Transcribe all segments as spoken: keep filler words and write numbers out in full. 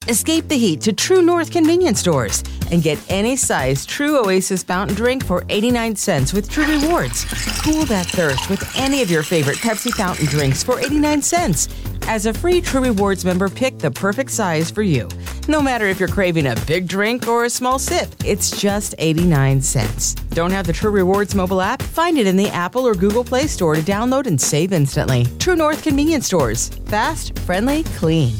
Escape the heat to True North convenience stores and get any size True Oasis fountain drink for eighty-nine cents with True Rewards. Cool that thirst with any of your favorite Pepsi fountain drinks for eighty-nine cents. As a free True Rewards member, pick the perfect size for you. No matter if you're craving a big drink or a small sip, it's just eighty-nine cents. Don't have the True Rewards mobile app? Find it in the Apple or Google Play Store to download and save instantly. True North convenience stores. Fast, friendly, clean.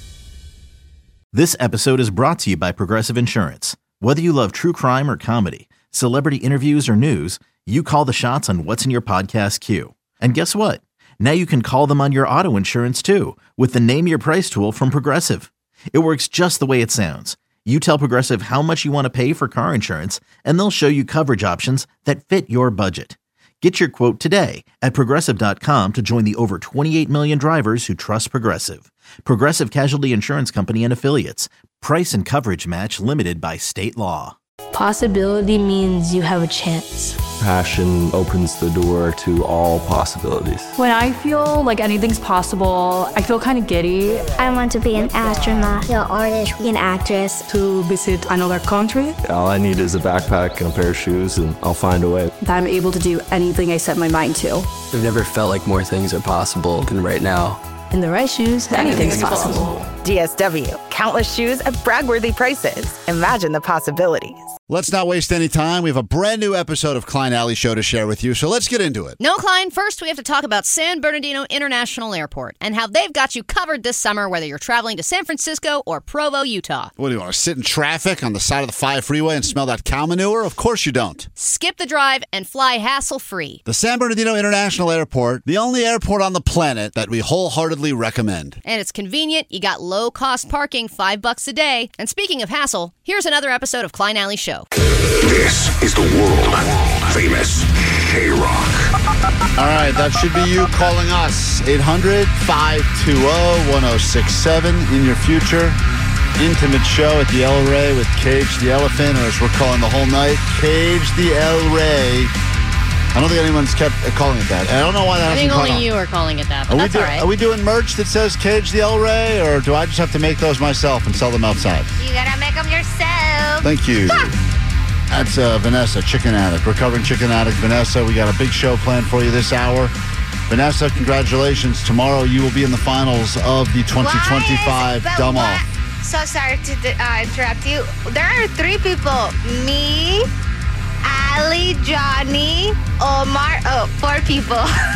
This episode is brought to you by Progressive Insurance. Whether you love true crime or comedy, celebrity interviews or news, you call the shots on what's in your podcast queue. And guess what? Now you can call them on your auto insurance too with the Name Your Price tool from Progressive. It works just the way it sounds. You tell Progressive how much you want to pay for car insurance, and they'll show you coverage options that fit your budget. Get your quote today at Progressive dot com to join the over twenty-eight million drivers who trust Progressive. Progressive Casualty Insurance Company and Affiliates. Price and coverage match limited by state law. Possibility means you have a chance. Passion opens the door to all possibilities. When I feel like anything's possible, I feel kind of giddy. I want to be an astronaut, an artist, an actress. To visit another country. All I need is a backpack and a pair of shoes, and I'll find a way. That I'm able to do anything I set my mind to. I've never felt like more things are possible than right now. In the right shoes, anything's possible. D S W. Countless shoes at brag-worthy prices. Imagine the possibilities. Let's not waste any time. We have a brand new episode of Klein Alley Show to share with you, so let's get into it. No, Klein, first we have to talk about San Bernardino International Airport and how they've got you covered this summer, whether you're traveling to San Francisco or Provo, Utah. What do you want to sit in traffic on the side of the five freeway and smell that cow manure? Of course you don't. Skip the drive and fly hassle-free. The San Bernardino International Airport, the only airport on the planet that we wholeheartedly recommend. And it's convenient. You got low-cost parking, five bucks a day. And speaking of hassle, here's another episode of Klein Alley Show. This is the world-famous K-Rock. All right, that should be you calling us. eight hundred, five two zero, one zero six seven. In your future, intimate show at the El Rey with Cage the Elephant, or as we're calling the whole night, Cage the El Rey. I don't think anyone's kept calling it that. I don't know why that I think hasn't only on. you are calling it that, but are that's we do, all right. Are we doing merch that says Cage the El Rey, or do I just have to make those myself and sell them outside? You gotta make them yourself. Thank you. That's uh, Vanessa, Chicken Addict, recovering Chicken Addict. Vanessa, we got a big show planned for you this hour. Vanessa, congratulations. Tomorrow you will be in the finals of the twenty twenty-five Why? Dumb What? Off. So sorry to uh, interrupt you. There are three people. Me, Ali, Johnny, Omar. Oh, four people.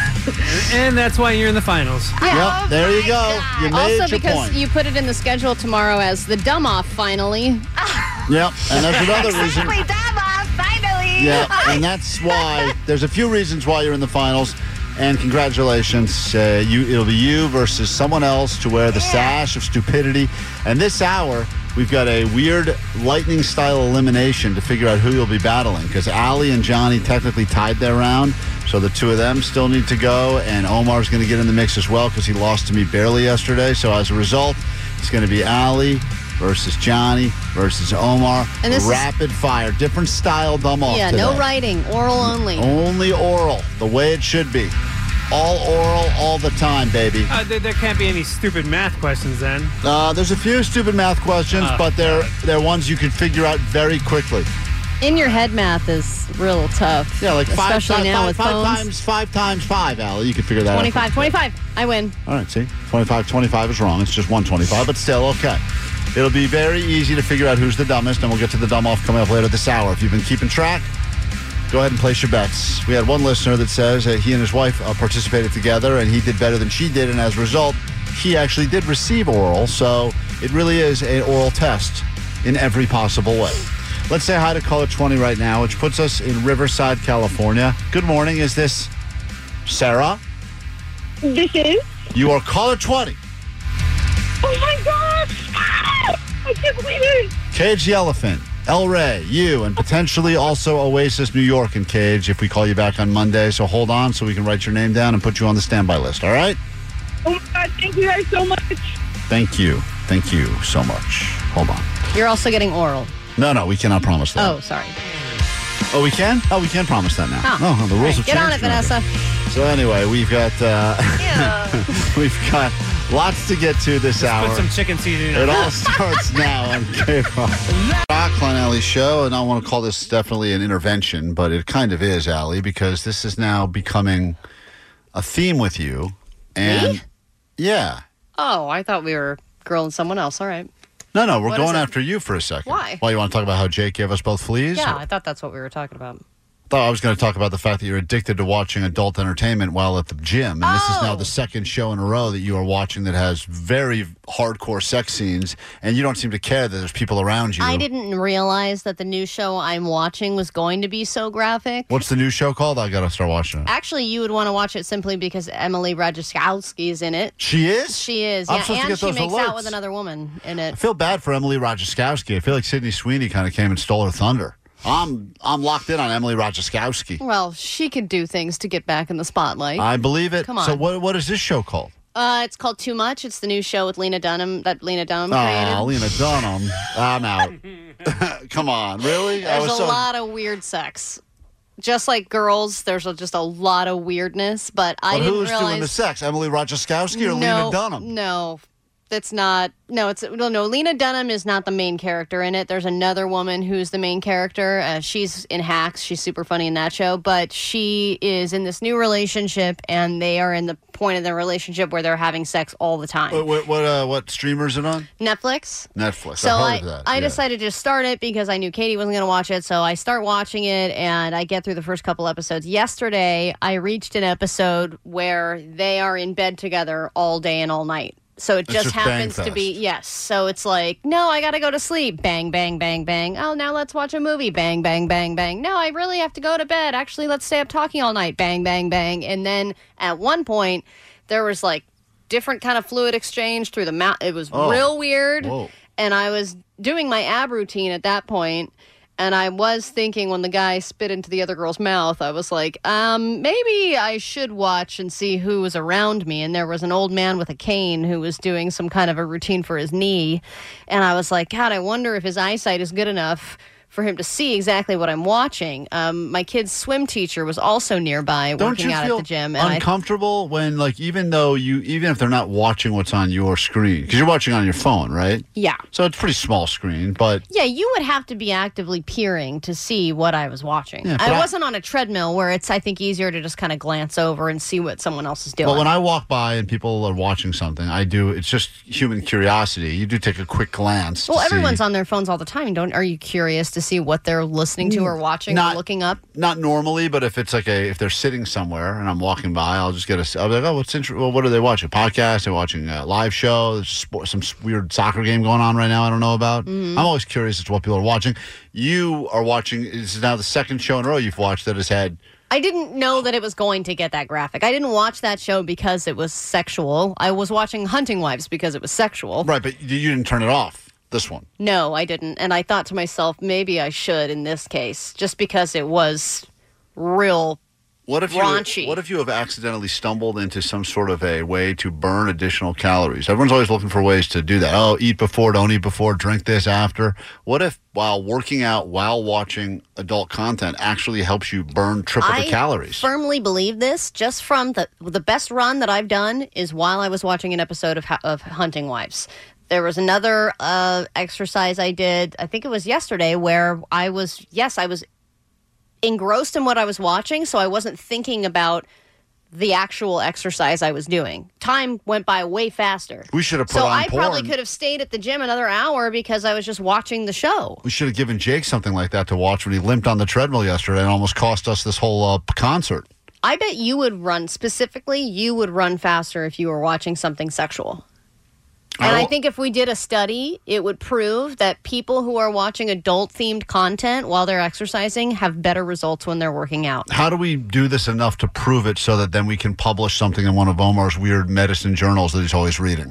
And that's why you're in the finals. Yeah. Yep, there you go. God. You made Also, your because point. you put it in the schedule tomorrow as the dumb off, finally. Yep, and that's another reason. Exactly, dumb off, finally. Yeah, and that's why there's a few reasons why you're in the finals. And congratulations, uh, you it'll be you versus someone else to wear the yeah. sash of stupidity. And this hour, we've got a weird lightning-style elimination to figure out who you'll be battling. Because Ali and Johnny technically tied their round, so the two of them still need to go. And Omar's going to get in the mix as well because he lost to me barely yesterday. So as a result, it's going to be Ali versus Johnny versus Omar. And this rapid is, fire, different style dumb off. Yeah, today. no writing, oral only. Only oral, the way it should be. All oral, all the time, baby. Uh, there, there can't be any stupid math questions then. Uh, there's a few stupid math questions, uh, but they're they're ones you can figure out very quickly. In your head math is real tough. Yeah, like five, especially five, now five, with five phones. times five times five, Allie. You can figure that twenty-five, out. twenty-five. I win. All right, see? twenty-five, twenty-five is wrong. It's just one twenty-five, but still okay. It'll be very easy to figure out who's the dumbest, and we'll get to the dumb off coming up later this hour. If you've been keeping track, go ahead and place your bets. We had one listener that says that he and his wife uh, participated together, and he did better than she did, and as a result, he actually did receive oral, so it really is an oral test in every possible way. Let's say hi to caller twenty right now, which puts us in Riverside, California. Good morning. Is this Sarah? This is. You are caller twenty. Oh, my gosh. I can't believe it. Cage the Elephant, El Rey, you, and potentially also Oasis New York and Cage if we call you back on Monday. So hold on so we can write your name down and put you on the standby list, all right? Oh, my God. Thank you guys so much. Thank you. Thank you so much. Hold on. You're also getting oral. No, no, we cannot promise that. Oh, sorry. Oh, we can? Oh, we can promise that now. Oh, oh the rules right, have get changed. on it, Vanessa. So anyway, we've got uh, we've got Lots to get to this Just hour. put some chicken seasoning on It all starts now on K-Rock. Rock, Klein Alley Show, and I want to call this definitely an intervention, but it kind of is, Allie, because this is now becoming a theme with you. And Me? Yeah. Oh, I thought we were grilling someone else. All right. No, no, we're What going is it? after you for a second. Why? Why, you want to talk about how Jake gave us both fleas? Yeah, Or- I thought that's what we were talking about. thought I was going to talk about the fact that you're addicted to watching adult entertainment while at the gym. And this is now the second show in a row that you are watching that has very hardcore sex scenes, and you don't seem to care that there's people around you. I didn't realize that the new show I'm watching was going to be so graphic. What's the new show called? I got to start watching it. Actually, you would want to watch it simply because Emily Ratajkowski is in it. She is? She is. I'm Yeah, supposed to and get she those makes alerts. out with another woman in I it. feel bad for Emily Ratajkowski. I feel like Sydney Sweeney kind of came and stole her thunder. I'm I'm locked in on Emily Ratajkowski. Well, she could do things to get back in the spotlight. I believe it. Come on. So what what is this show called? Uh, it's called Too Much. It's the new show with Lena Dunham that Lena Dunham created. Oh, Lena Dunham. I'm out. Come on, really? I There's a was so... lot of weird sex. Just like girls, there's a, just a lot of weirdness. But I But didn't who's realize doing the sex? Emily Ratajkowski or no, Lena Dunham? No, that's not. No, it's no, no. Lena Dunham is not the main character in it. There's another woman who's the main character. Uh, she's in Hacks. She's super funny in that show. But she is in this new relationship, and they are in the point of their relationship where they're having sex all the time. What what what, uh, what streamer is it on? Netflix. Netflix. So I I, heard of that. I yeah. decided to start it because I knew Katie wasn't going to watch it. So I start watching it, and I get through the first couple episodes. Yesterday, I reached an episode where they are in bed together all day and all night. So it It's just, just happens bang to be, yes. So it's like, no, I got to go to sleep. Bang, bang, bang, bang. Oh, now let's watch a movie. Bang, bang, bang, bang. No, I really have to go to bed. Actually, let's stay up talking all night. Bang, bang, bang. And then at one point, there was like different kind of fluid exchange through the mouth. It was Oh. real weird. Whoa. And I was doing my ab routine at that point, and I was thinking when the guy spit into the other girl's mouth, I was like, um, maybe I should watch and see who was around me. And there was an old man with a cane who was doing some kind of a routine for his knee. And I was like, God, I wonder if his eyesight is good enough for him to see exactly what I'm watching. Um, my kid's swim teacher was also nearby Don't working you out feel at the gym. And I uncomfortable when, like, even though you, even if they're not watching what's on your screen, because you're watching on your phone, right? Yeah. So it's a pretty small screen, but Yeah, you would have to be actively peering to see what I was watching. Yeah, but I I- wasn't on a treadmill where it's, I think, easier to just kind of glance over and see what someone else is doing. But when I walk by and people are watching something, I do. It's just human curiosity. You do take a quick glance. well, to everyone's see. on their phones all the time. Don't are you curious to see what they're listening to or watching Not- or looking up? Not normally, but if it's like a if they're sitting somewhere and I'm walking by, I'll just get a. I'll be like, oh, what's interesting? Well, what are they watching? A podcast? They're watching a live show. There's sport, some weird soccer game going on right now. I don't know about. Mm-hmm. I'm always curious as to what people are watching. You are watching. This is now the second show in a row you've watched that has had. I didn't know that it was going to get that graphic. I didn't watch that show because it was sexual. I was watching Hunting Wives because it was sexual. Right, but you you didn't turn it off. This one. No, I didn't. And I thought to myself, maybe I should in this case, just because it was real What if raunchy. you what if you have accidentally stumbled into some sort of a way to burn additional calories? Everyone's always looking for ways to do that. Oh, eat before, don't eat before, drink this after. What if while working out, while watching adult content actually helps you burn triple the I calories? firmly believe this just from the the best run that I've done is while I was watching an episode of, of Hunting Wives. There was another uh, exercise I did, I think it was yesterday, where I was, yes, I was engrossed in what I was watching, so I wasn't thinking about the actual exercise I was doing. Time went by way faster. We should have put So on I porn. probably could have stayed at the gym another hour because I was just watching the show. We should have given Jake something like that to watch when he limped on the treadmill yesterday and almost cost us this whole uh, concert. I bet you would run, specifically, you would run faster if you were watching something sexual. And I think if we did a study, it would prove that people who are watching adult-themed content while they're exercising have better results when they're working out. How do we do this enough to prove it so that then we can publish something in one of Omar's weird medicine journals that he's always reading?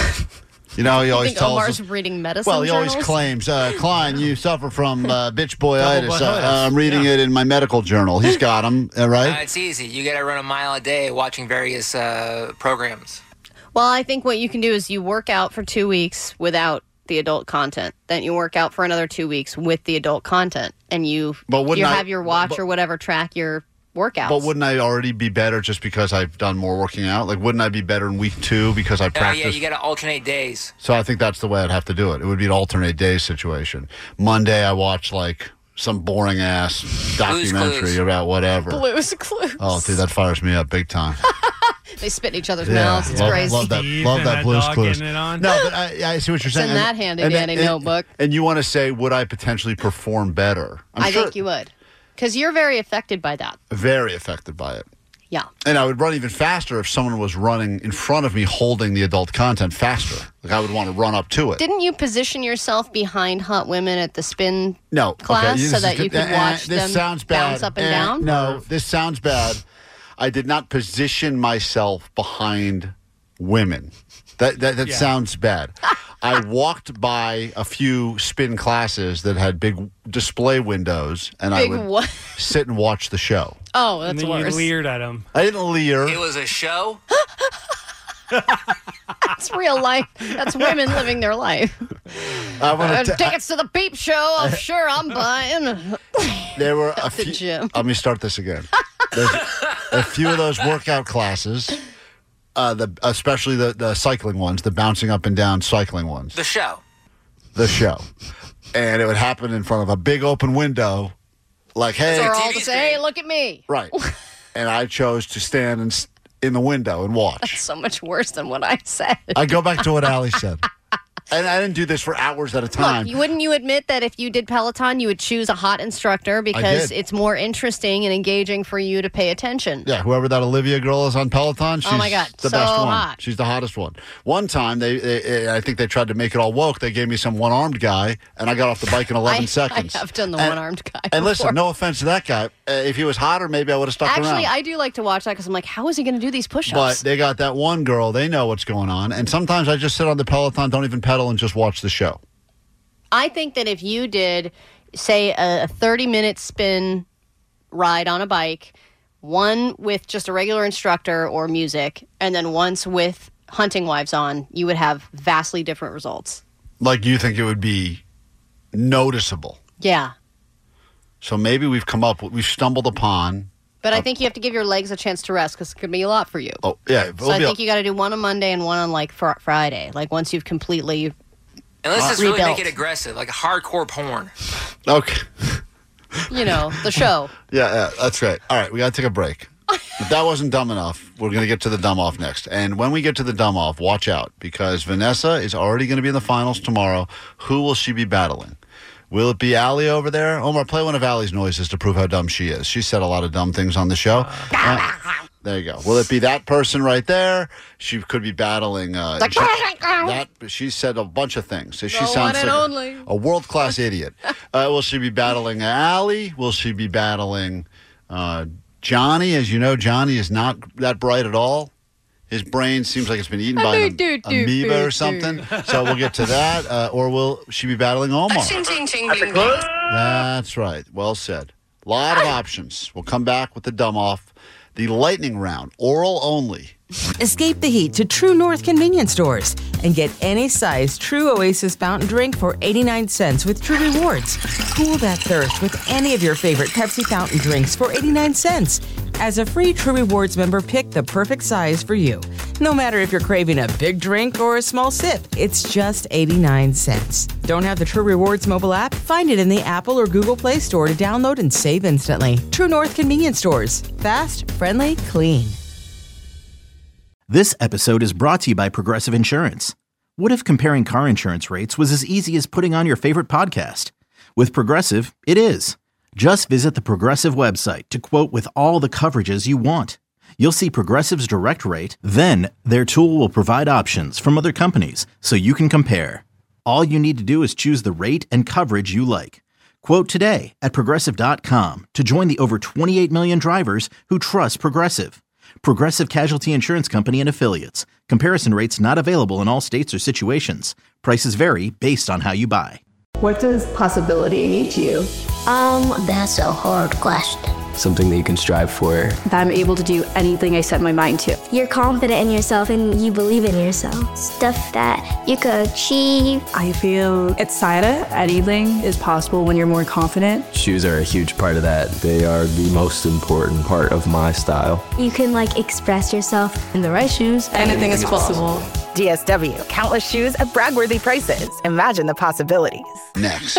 You know, he You always think tells Omar's us. reading medicine Well, he journals? always claims, uh, Klein, you suffer from uh, bitch boyitis. Double Uh, boyitis. I'm reading Yeah. it in my medical journal. He's got them, uh, Uh, right? it's easy. You got to run a mile a day watching various uh, programs. Well, I think what you can do is you work out for two weeks without the adult content. Then you work out for another two weeks with the adult content. And you, But you wouldn't I- have your watch but- or whatever track your workouts. But wouldn't I already be better just because I've done more working out? Like, wouldn't I be better in week two because I Oh, practiced? yeah, you got to alternate days. So I think that's the way I'd have to do it. It would be an alternate day situation. Monday, I watch like some boring ass documentary Clues. about whatever. Blue's Clues. Oh, dude, that fires me up big time. They spit in each other's Yeah, mouths. It's love, crazy. love that. Steve Love and that that Blue's dog Clues. getting it on. No, but I, I see what you're saying. in that And- handy and then- dandy and- notebook. And you want to say, would I potentially perform better? I'm I sure think you would. Because you're very affected by that. very affected by it. Yeah. And I would run even faster if someone was running in front of me holding the adult content faster. Like I would want to run up to it. Didn't you position yourself behind hot women at the spin No, class okay, so this that is you good. could Eh, watch this them sounds bad. bounce up and Eh, down? No, this sounds bad. I did not position myself behind women. That that, that Yeah. sounds bad. I walked by a few spin classes that had big display windows, and Big I would what? sit and watch the show. Oh, And that's then you worse. leered at him. I didn't leer. It was a show. That's real life. That's women living their life. I want Uh, to. tickets to the Beep Show. I'm sure I'm buying. There were a the few. gym. Let me start this again. There's a few of those workout classes, uh, the especially the, the cycling ones, the bouncing up and down cycling ones. The show. The show, and it would happen in front of a big open window, like hey, They're T V all to say, hey, look at me. right. And I chose to stand in, s- in the window and watch. So much worse than what I said. I go back to what Allie said. And I didn't do this for hours at a time. Look, you- wouldn't you admit that if you did Peloton, you would choose a hot instructor because did. it's more interesting and engaging for you to pay attention? Yeah, whoever that Olivia girl is on Peloton, she's Oh my God, the so best one. hot. She's the hottest one. One time, they, they, I think they tried to make it all woke. They gave me some one-armed guy, and I got off the bike in eleven I, seconds. I have done the And- one-armed guy. And listen, before. no offense to that guy. Uh, if he was hotter, maybe I would have stuck Actually, around. I do like to watch that because I'm like, how is he going to do these But push-ups? they got that one girl. They know what's going on. And sometimes I just sit on the Peloton, don't even pedal, and just watch the show. I think that if you did, say, a thirty-minute spin ride on a bike, one with just a regular instructor or music, and then once with hunting wives on, you would have vastly different results. Like, you think it would be noticeable. Yeah. So maybe we've come up, we've stumbled upon. But I think you have to give your legs a chance to rest because it could be a lot for you. Oh, yeah. So I think you got to do one on Monday and one on like fr- Friday. Like once you've completely And let's just really rebuilt. make it aggressive, like hardcore porn. Okay. You know, the show. Yeah, yeah, that's right. All right, we got to take a break. If that wasn't dumb enough, we're going to get to the dumb off next. And when we get to the dumb off, watch out because Vanessa is already going to be in the finals tomorrow. Who will she be battling? Will it be Allie over there? Omar, play one of Allie's noises to prove how dumb she is. She said a lot of dumb things on the show. Uh, there you go. Will it be that person right there? She could be battling. Uh, Like, she, that, she said a bunch of things. So she The sounds one and like only. a, a world-class idiot. Uh, will she be battling Allie? Will she be battling uh, Johnny? As you know, Johnny is not that bright at all. His brain seems like it's been eaten by an Do, do, do, amoeba do, or something. So we'll get to that. Uh, or will she be battling Omar? That's right. Well said. A lot of options. We'll come back with the dumb off. The lightning round, oral only. Escape the heat to True North convenience stores and get any size True Oasis fountain drink for eighty-nine cents with True Rewards. Cool that thirst with any of your favorite Pepsi fountain drinks for eighty-nine cents. As a free True Rewards member, pick the perfect size for you. No matter if you're craving a big drink or a small sip, it's just eighty-nine cents. Don't have the True Rewards mobile app? Find it in the Apple or Google Play Store to download and save instantly. True North convenience stores. Fast, friendly, clean. This episode is brought to you by Progressive Insurance. What if comparing car insurance rates was as easy as putting on your favorite podcast? With Progressive, it is. Just visit the Progressive website to quote with all the coverages you want. You'll see Progressive's direct rate, then their tool will provide options from other companies so you can compare. All you need to do is choose the rate and coverage you like. Quote today at Progressive dot com to join the over twenty-eight million drivers who trust Progressive. Progressive Casualty Insurance Company and Affiliates. Comparison rates not available in all states or situations. Prices vary based on how you buy. What does possibility mean to you? Um, that's a hard question. Something that you can strive for. That I'm able to do anything I set my mind to. You're confident in yourself and you believe in yourself. Stuff that you could achieve. I feel excited. Anything is possible when you're more confident. Shoes are a huge part of that. They are the most important part of my style. You can like express yourself. In the right shoes, anything is possible. D S W, countless shoes at brag-worthy prices. Imagine the possibilities. Next.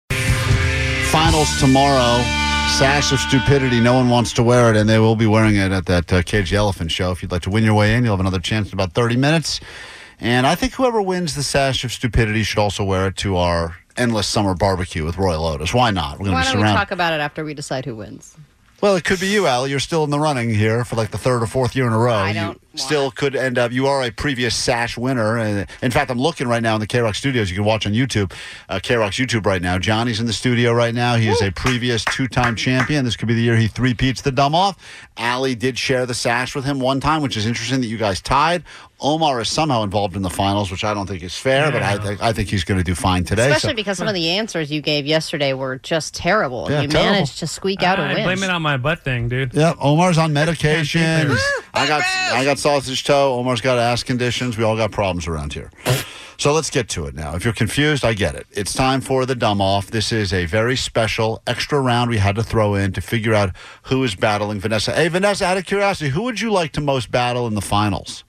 Finals tomorrow. Sash of Stupidity. No one wants to wear it, and they will be wearing it at that uh, Cage the Elephant show. If you'd like to win your way in, you'll have another chance in about thirty minutes. And I think whoever wins the Sash of Stupidity should also wear it to our endless summer barbecue with Roy Lotus. Why not? We're going Why to be don't we surrounded. talk about it after we decide who wins? Well, it could be you, Allie. You're still in the running here for like the third or fourth year in a row. I don't You still could end up. You are a previous Sash winner. And in fact, I'm looking right now in the K-Rock studios. You can watch on YouTube, uh, K-Rock's YouTube right now. Johnny's in the studio right now. He is a previous two-time champion. This could be the year he three-peats the dumb off. Allie did share the Sash with him one time, which is interesting that you guys tied. Omar is somehow involved in the finals, which I don't think is fair, yeah. but I think I think he's going to do fine today. Especially so. because some of the answers you gave yesterday were just terrible. Yeah, you terrible. managed to squeak out uh, a win. I blame it on my butt thing, dude. Yeah, Omar's on medication. I got I got sausage toe. Omar's got ass conditions. We all got problems around here. So let's get to it now. If you're confused, I get it. It's time for the dumb off. This is a very special extra round we had to throw in to figure out who is battling Vanessa. Hey, Vanessa, out of curiosity, who would you like to most battle in the finals?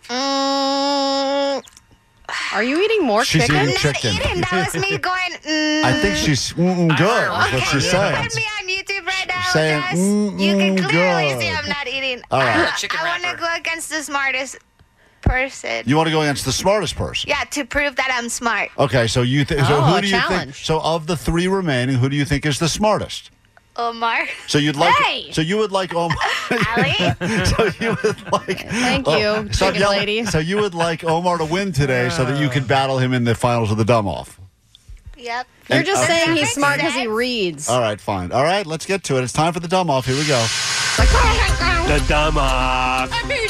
Mm, Are you eating more She's chicken? eating not chicken. eating. That was me going, mm. I think she's mm, good. That's what she's saying. Put me on YouTube right now, Saying, guys. mm, You can mm, clearly good. see I'm not eating. All right. Uh, I want to go against the smartest person. You want to go against the smartest person? Yeah, to prove that I'm smart. Okay, so you th- so Oh, who a do you think? challenge. So of the three remaining, who do you think is the smartest? Omar. So you'd like Hey! so you would like Omar. Ali? so you would like Thank oh, you, so chicken yelling- lady. So you would like Omar to win today so that you could battle him in the finals of the dumb off. Yep. You're And- just uh, saying That he's makes smart because he sense. reads. All right, fine. All right, let's get to it. It's time for the dumb off. Here we go. The dumb off.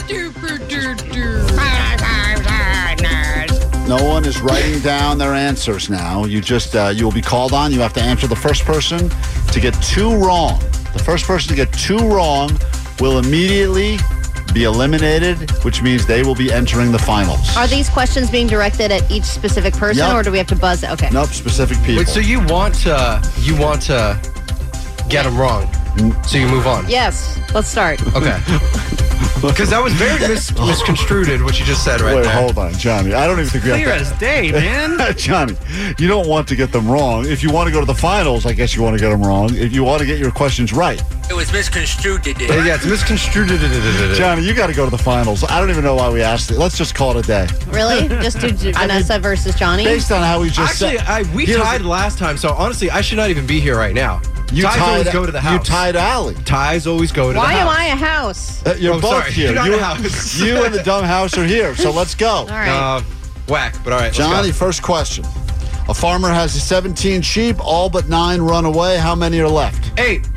No one is writing down their answers now. You just uh, you will be called on. You have to answer the first person to get two wrong. The first person to get two wrong will immediately be eliminated, which means they will be entering the finals. Are these questions being directed at each specific person, Yep. or do we have to buzz it? Okay. Nope, specific people. Wait, so you want to you want to get them wrong, so you move on? Yes. Let's start. Okay. Because that was very mis- misconstrued, what you just said right Wait, there. hold on, Johnny. I don't even think we Clear have to... as day, man. Johnny, you don't want to get them wrong. If you want to go to the finals, I guess you want to get them wrong. If you want to get your questions right. It was misconstrued today. Yeah, yeah, it's misconstrued. Johnny, you got to go to the finals. I don't even know why we asked it. Let's just call it a day. Really? Just do Vanessa versus Johnny? Based on how we just Actually, said... I, we He tied doesn't- last time, so honestly, I should not even be here right now. You Ties tied, always go to the house. You tied Allie. Ties always go to Why the am house. I a house? Uh, you're Oh, both sorry. here. You're not you, a house. you and the dumb house are here, so let's go. All right. Uh, whack, but all right, let's Johnny, go. first question. A farmer has seventeen sheep, all but nine run away. How many are left? Eight.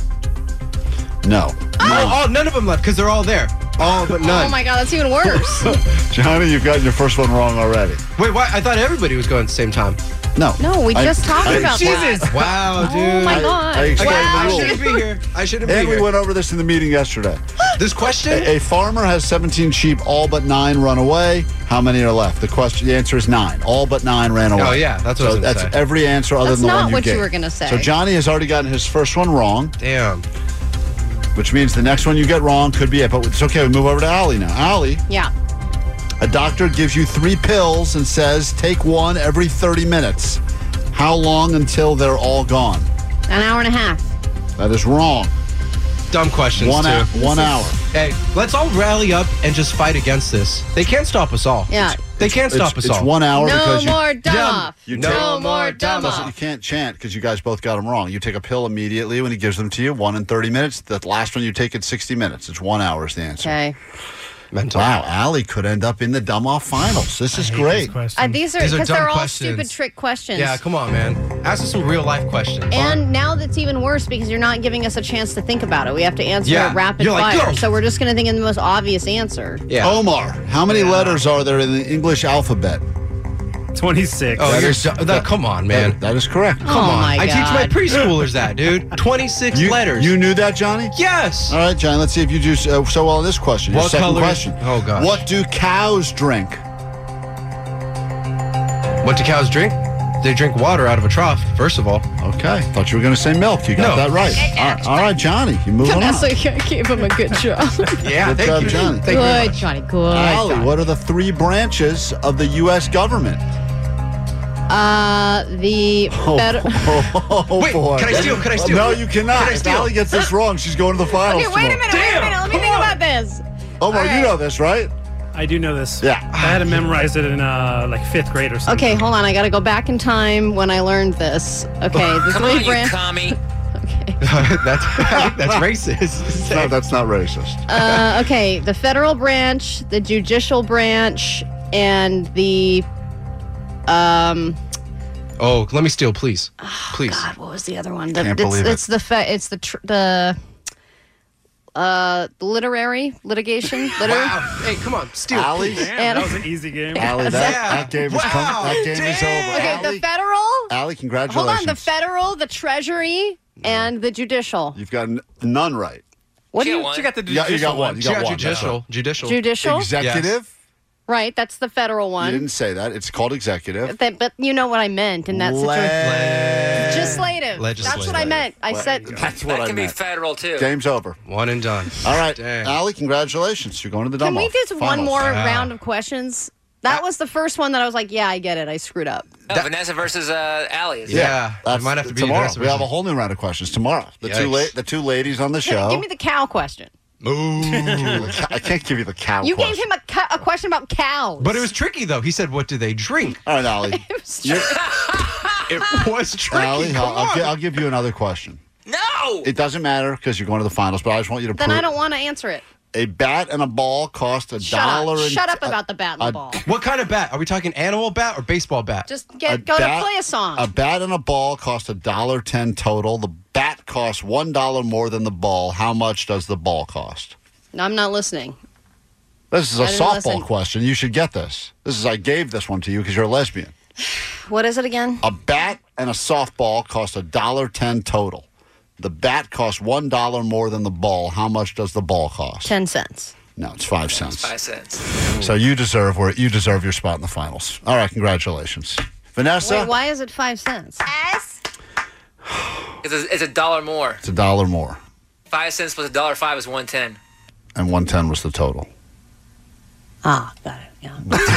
No. Oh, oh, none of them left because they're all there. All but none. Oh my God, that's even worse. Johnny, you've gotten your first one wrong already. Wait, why? I thought everybody was going at the same time. No. No, we I- just talked I- about Jesus. that. Wow, dude. Oh my I- God. I explained I the rules. shouldn't be here. I shouldn't be And we here. went over this in the meeting yesterday. This question? A, a farmer has seventeen sheep, all but nine run away. How many are left? The question, the answer is nine. All but nine ran away. Oh, yeah, that's what I so was gonna that's say. every answer other That's than the not one you what you gave. were gonna say. So Johnny has already gotten his first one wrong, Damn. which means the next one you get wrong could be it. But it's okay. We move over to Allie now. Allie, Yeah. a doctor gives you three pills and says take one every thirty minutes. How long until they're all gone? An hour and a half. That is wrong. Dumb questions, One, too. hou- one hour. Hey, let's all rally up and just fight against this. They can't stop us all. Yeah. They can't stop It's, us it's all. one hour No because you, more dumb off. you No take- more dumb Listen, you off. can't chant because you guys both got them wrong. You take a pill immediately when he gives them to you, one in thirty minutes. The last one you take in sixty minutes. It's one hour is the answer. Okay. Mental. Wow, Allie could end up in the dumb off finals. This is great. Uh, these are These are because dumb they're all questions. stupid trick questions. Yeah, come on, man. Ask us some real life questions. And now that's even worse because you're not giving us a chance to think about it. We have to answer Yeah. it rapid You're like, fire. go. So we're just going to think of the most obvious answer. Yeah. Omar, how many letters are there in the English alphabet? twenty-six. Oh, That you're is- so, that, come on, man. That, that is correct. Come Oh, on. my I teach my God. preschoolers that, dude. twenty-six You, letters. you knew that, Johnny? Yes. All right, Johnny, let's see if you do so, so well in this question. Your What second color is- question. Oh, gosh. What do cows drink? What do cows drink? They drink water out of a trough, first of all. Okay. Thought you were going to say milk. You got No. that right. All right, all right, Johnny. You moving on. Vanessa gave him a good job. Yeah, Good thank job, you. Johnny. Thank you very Good, much. Johnny. Good. Allie, Johnny. what are the three branches of the U S government? Uh, the Oh, fed- oh, Wait, boy. can I steal? Can I steal? No, you cannot. Can I If steal? Allie gets this wrong, she's going to the finals Okay, wait a tomorrow. minute. Wait a minute. Let me think about this. Omar, you know this, right? I do know this. Yeah. I had to memorize it in uh, like fifth grade or something. Okay, hold on. I got to go back in time when I learned this. Okay, the Come three on, you branch. commie. that's that's racist. No, that's not racist. Uh, okay, the federal branch, the judicial branch, and the um. Oh, let me steal, please. Please. God, what was the other one? The, Can't it's, believe it. it's the fe- it's the tr- the uh literary litigation liter. Wow. Hey, come on, steal. Allie? please. Damn, And- that was an easy game. Allie, that, Yeah. that game is Wow, coming. That game is damn. over. Okay, Allie, the federal. Allie, congratulations. Hold on, the federal, the treasury, and the judicial. You've got n- none right. What do She you? got one. You got the Yeah, judicial you got one. You got Yeah, one. judicial. Judicial. Judicial, Executive? right? That's the federal You one. didn't say that. It's called executive. That, but you know what I meant in that situation. Le- Legislative. That's what I Legislative. meant. I Le- said. That's what That I can be meant. federal, too. Game's over. One and done. All right, Dang. Allie, congratulations. You're going to the Can dumb we off do one finals. more Wow. round of questions? That was the first one that I was like, yeah, I get it. I screwed up. No, Vanessa versus uh, Allie. Is Yeah. That's it might have to be tomorrow. Vanessa We have a versus- whole new round of questions tomorrow. The two Yikes. la- the two ladies on the Give, show. give me the cow question. Ooh. I can't give you the cow. You question. gave him a, co- a question about cows. But it was tricky, though. He said, what do they drink? All right, Allie. It was You're- It was tricky. Allie, Come I'll, I'll, on. gi- I'll give you another question. No! It doesn't matter because you're going to the finals, but I just want you to Then prove I don't want to answer it. a bat and a ball cost a Shut dollar. up. and Shut up about the bat and the a- ball. What kind of bat? Are we talking animal bat or baseball bat? Just a get go bat- to play a song. A bat and a ball cost a dollar ten total. The bat costs one dollar more than the ball. How much does the ball cost? No, I'm not listening. This is a I didn't softball listen. question. You should get this. This is I gave this one to you because you're a lesbian. What is it again? A bat and a softball cost a dollar ten total. The bat costs one dollar more than the ball. How much does the ball cost? Ten cents. No, it's five cents. Five cents. So you deserve where you deserve your spot in the finals. All right, congratulations, Vanessa. Wait, why is it five cents? Yes. It's a, it's a dollar more. It's a dollar more, Five cents plus a dollar five is one ten. and one ten was the total. Ah, got it. Yeah.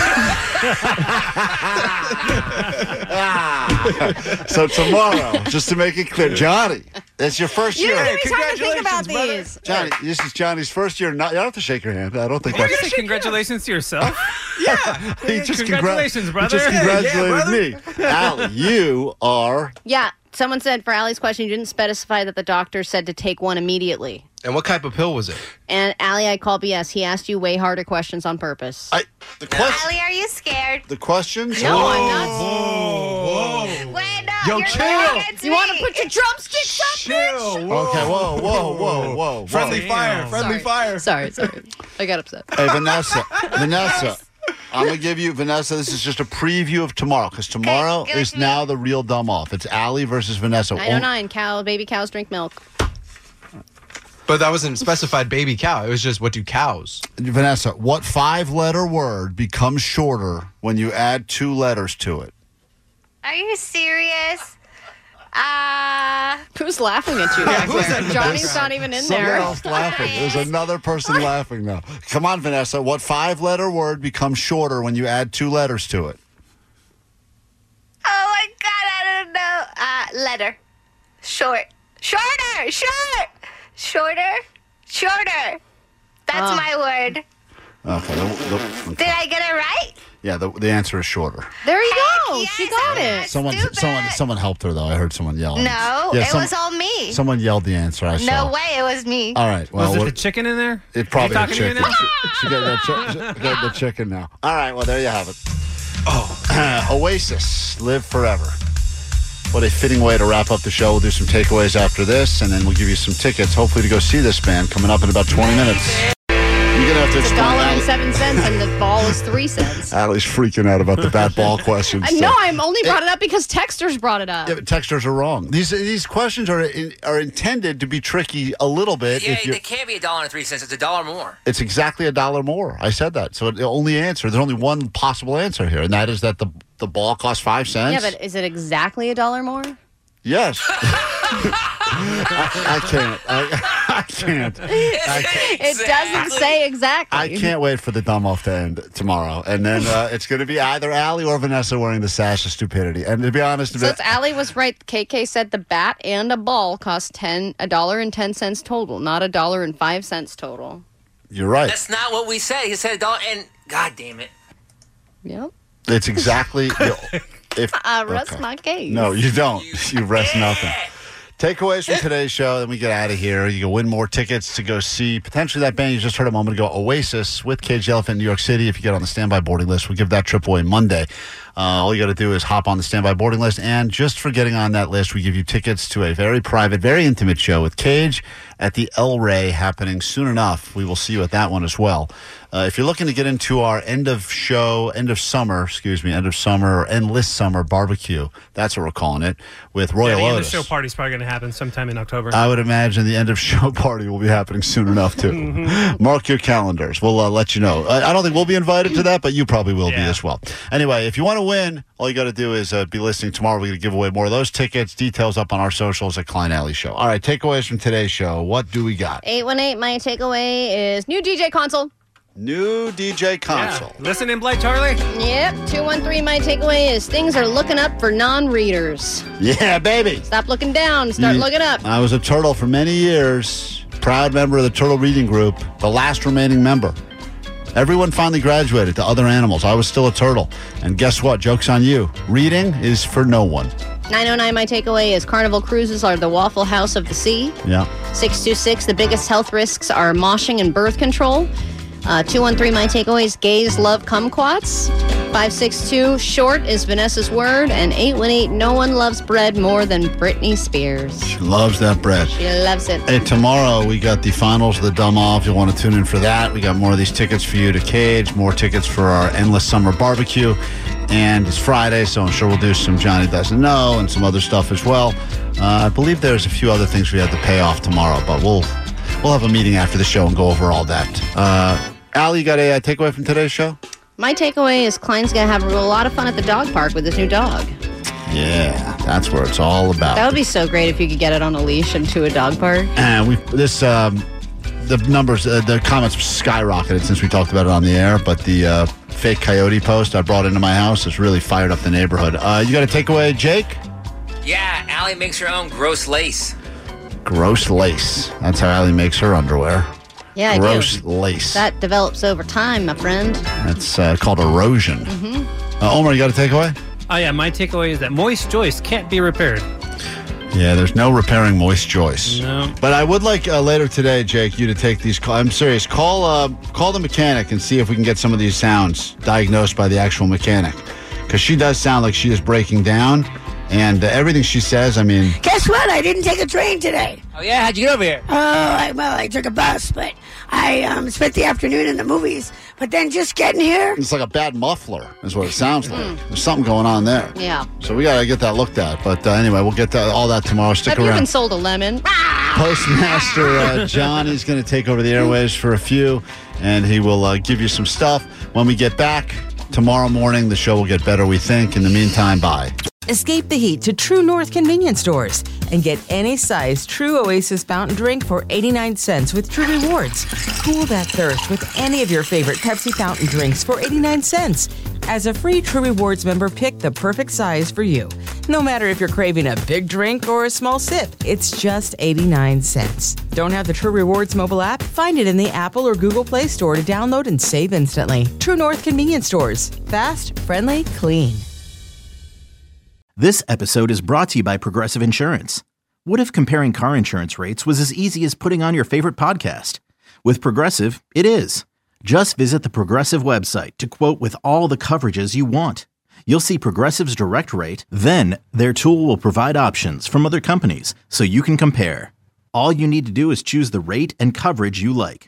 So tomorrow, just to make it clear, Johnny, it's your first You year. didn't give me time to think about these. Johnny, this is Johnny's first year. Not, you don't have to shake your hand. I don't think You're that's. gonna say congratulations to yourself? yeah. He just congra- Congratulations, he brother. just Yeah, congratulated yeah, me. Allie, you are. Yeah. Someone said for Allie's question, you didn't specify that the doctor said to take one immediately. And what type of pill was it? And Allie, I call B S. He asked you way harder questions on purpose. I, the question. Allie, are you scared? The questions. No, I'm not. Whoa. Wait, no. Yo, you're chill. looking at You me. want to put your drumsticks up, Chill. bitch? Whoa. Okay. Whoa. Whoa. Whoa. Whoa. Friendly whoa. fire. Friendly Sorry. fire. Sorry, sorry. I got upset. Hey, Vanessa. Vanessa. I'm gonna give you Vanessa. This is just a preview of tomorrow because tomorrow give it is to me. now the real dumb off. It's Allie versus Vanessa. nine oh nine, cow, baby cows drink milk. But that wasn't specified baby cow. It was just, what do cows? Vanessa, what five-letter word becomes shorter when you add two letters to it? Are you serious? Uh, Who's laughing at you? back who's there? in the Johnny's background? not even in Someone there. else laughing. There's another person laughing now. Come on, Vanessa. What five-letter word becomes shorter when you add two letters to it? oh my God, I don't know. Uh, letter. Short. Shorter. Short. Shorter. Shorter. That's Oh. my word. Okay. the- the- Did I get it right? yeah, the, the answer is shorter. There you go. Heck She yes, got I'm it. not Someone, stupid. someone, someone helped her though. I heard someone yelling. No, Yeah, it some- was all me. Someone yelled the answer. I saw. No way, it was me. All right. Well, Was it what- the chicken in there? It probably Are the you talking to chicken. me now? She, she got the, chi- she got the chicken now. All right, well, there you have it. Oh, Oasis, Live Forever. What a fitting way to wrap up the show. We'll do some takeaways after this, and then we'll give you some tickets, hopefully to go see this band coming up in about twenty minutes. You going to have to It's a explain dollar and Allie. seven cents, and the ball is three cents. Allie's freaking out about the bat ball questions. I know. I'm only brought it up because texters brought it up. Yeah, but texters are wrong. These these questions are in, are intended to be tricky a little bit. Yeah, if you're, they can't be a dollar and three cents. It's a dollar more. it's exactly a dollar more. I said that. So the only answer, there's only one possible answer here, and that is that the the ball costs five cents. Yeah, but is it exactly a dollar more? Yes. I, I can't. I, I can't. I can't. It doesn't say exactly. I can't wait for the dumb off to end tomorrow, and then uh, it's going to be either Allie or Vanessa wearing the sash of stupidity. And to be honest, Since Allie was right, K K said the bat and a ball cost ten a dollar and ten cents total, not a dollar and five cents total. you're right. That's not what we said. He said a dollar, and God damn it. Yep. It's exactly. If I rest okay. my case. No, you don't. You rest nothing. Takeaways from today's show, then we get out of here. You can win more tickets to go see potentially that band you just heard a moment ago, Oasis, with Cage the Elephant in New York City. If you get on the standby boarding list, we'll give that trip away Monday. Uh, all you got to do is hop on the standby boarding list. And just for getting on that list, we give you tickets to a very private, very intimate show with Cage at the El Rey happening soon enough. We will see you at that one as well. Uh, if you're looking to get into our end of show, end of summer, excuse me, end of summer or endless summer barbecue, that's what we're calling it, with Royal yeah, the end of Otis. show party's probably going to happen sometime in October. I would imagine the end of show party will be happening soon enough, too. Mm-hmm. Mark your calendars. We'll uh, let you know. I, I don't think we'll be invited to that, but you probably will Yeah. be as well. Anyway, if you want to win, all you got to do is uh, be listening tomorrow. We're going to give away more of those tickets. Details up on our socials at Klein Alley Show. All right, takeaways from today's show. What do we got? eight one eight, my takeaway is new D J console. New D J console. Yeah. Listen in, Blake Charlie. Yep. two one three, my takeaway is things are looking up for non-readers. Yeah, baby. Stop looking down. Start You- looking up. I was a turtle for many years. Proud member of the Turtle Reading Group. The last remaining member. Everyone finally graduated to other animals. I was still a turtle. And guess what? Joke's on you. Reading is for no one. nine oh nine, my takeaway is Carnival Cruises are the Waffle House of the Sea. Yeah. six two six, the biggest health risks are moshing and birth control. Uh, two one three, my takeaway is gays love kumquats. five six two, short is Vanessa's word. And eight one eight, no one loves bread more than Britney Spears. She loves that bread. She loves it. Hey, tomorrow we got the finals of the Dumb Off. You'll want to tune in for that. We got more of these tickets for you to Cage, more tickets for our endless summer barbecue. And it's Friday, so I'm sure we'll do some Johnny Doesn't Know and some other stuff as well. Uh, I believe there's a few other things we have to pay off tomorrow, but we'll we'll have a meeting after the show and go over all that. Uh, Allie, you got a uh, takeaway from today's show? My takeaway is Klein's going to have a lot of fun at the dog park with his new dog. Yeah, that's where it's all about. That would be so great if you could get it on a leash into a dog park. And we this um, the numbers, uh, the comments skyrocketed since we talked about it on the air. But the uh, fake coyote post I brought into my house has really fired up the neighborhood. Uh, you got a takeaway, Jake? Yeah, Allie makes her own gross lace. Gross lace. That's how Allie makes her underwear. Yeah, I Gross do. lace. That develops over time, my friend. That's uh, called erosion. Mm-hmm. Uh, Omar, you got a takeaway? Oh, yeah, my takeaway is that moist joist can't be repaired. Yeah, there's no repairing moist joists. No. But I would like uh, later today, Jake, you to take these calls. I'm serious. Call uh, call the mechanic and see if we can get some of these sounds diagnosed by the actual mechanic. Because she does sound like she is breaking down. And uh, everything she says, I mean... Guess what? I didn't take a train today. Oh, yeah? How'd you get over here? Oh, I, well, I took a bus, but I um, spent the afternoon in the movies. But then just getting here... It's like a bad muffler is what it sounds like. There's something going on there. Yeah. So we got to get that looked at. But uh, anyway, we'll get that, all that tomorrow. Stick Have you around. even sold a lemon? Postmaster uh, Johnny's going to take over the airwaves for a few, and he will uh, give you some stuff. When we get back tomorrow morning, the show will get better, we think. In the meantime, bye. Escape the heat to True North convenience stores and get any size True Oasis fountain drink for eighty-nine cents with True Rewards. Cool that thirst with any of your favorite Pepsi fountain drinks for eighty-nine cents. As a free True Rewards member, pick the perfect size for you. No matter if you're craving a big drink or a small sip, it's just eighty-nine cents. Don't have the True Rewards mobile app? Find it in the Apple or Google Play Store to download and save instantly. True North convenience stores. Fast, friendly, clean. This episode is brought to you by Progressive Insurance. What if comparing car insurance rates was as easy as putting on your favorite podcast? With Progressive, it is. Just visit the Progressive website to quote with all the coverages you want. You'll see Progressive's direct rate, then their tool will provide options from other companies so you can compare. All you need to do is choose the rate and coverage you like.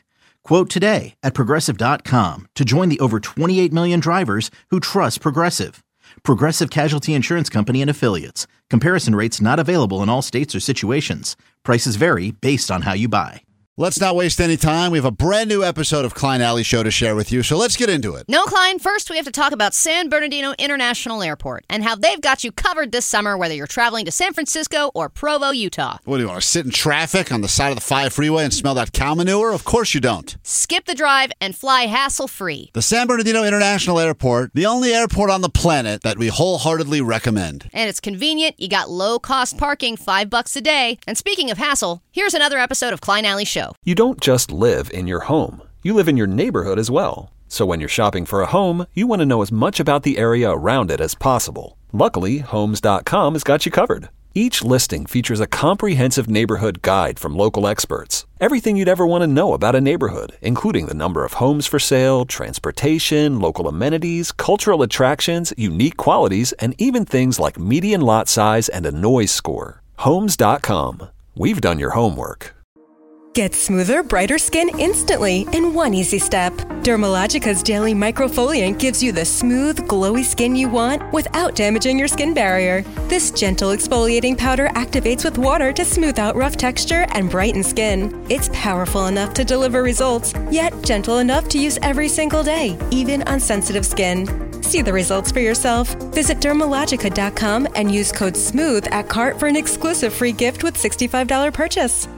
Quote today at Progressive dot com to join the over twenty-eight million drivers who trust Progressive. Progressive Casualty Insurance Company and Affiliates. Comparison rates not available in all states or situations. Prices vary based on how you buy. Let's not waste any time. We have a brand new episode of Klein Alley Show to share with you, so let's get into it. No, Klein, first we have to talk about San Bernardino International Airport and how they've got you covered this summer, whether you're traveling to San Francisco or Provo, Utah. What, do you want to sit in traffic on the side of the five freeway and smell that cow manure? Of course you don't. Skip the drive and fly hassle-free. The San Bernardino International Airport, the only airport on the planet that we wholeheartedly recommend. And it's convenient. You got low-cost parking, five bucks a day. And speaking of hassle, here's another episode of Klein Alley Show. You don't just live in your home. You live in your neighborhood as well. So when you're shopping for a home, you want to know as much about the area around it as possible. Luckily, Homes dot com has got you covered. Each listing features a comprehensive neighborhood guide from local experts. Everything you'd ever want to know about a neighborhood, including the number of homes for sale, transportation, local amenities, cultural attractions, unique qualities, and even things like median lot size and a noise score. Homes dot com. We've done your homework. Get smoother, brighter skin instantly in one easy step. Dermalogica's Daily Microfoliant gives you the smooth, glowy skin you want without damaging your skin barrier. This gentle exfoliating powder activates with water to smooth out rough texture and brighten skin. It's powerful enough to deliver results, yet gentle enough to use every single day, even on sensitive skin. See the results for yourself. Visit Dermalogica dot com and use code SMOOTH at cart for an exclusive free gift with sixty-five dollars purchase.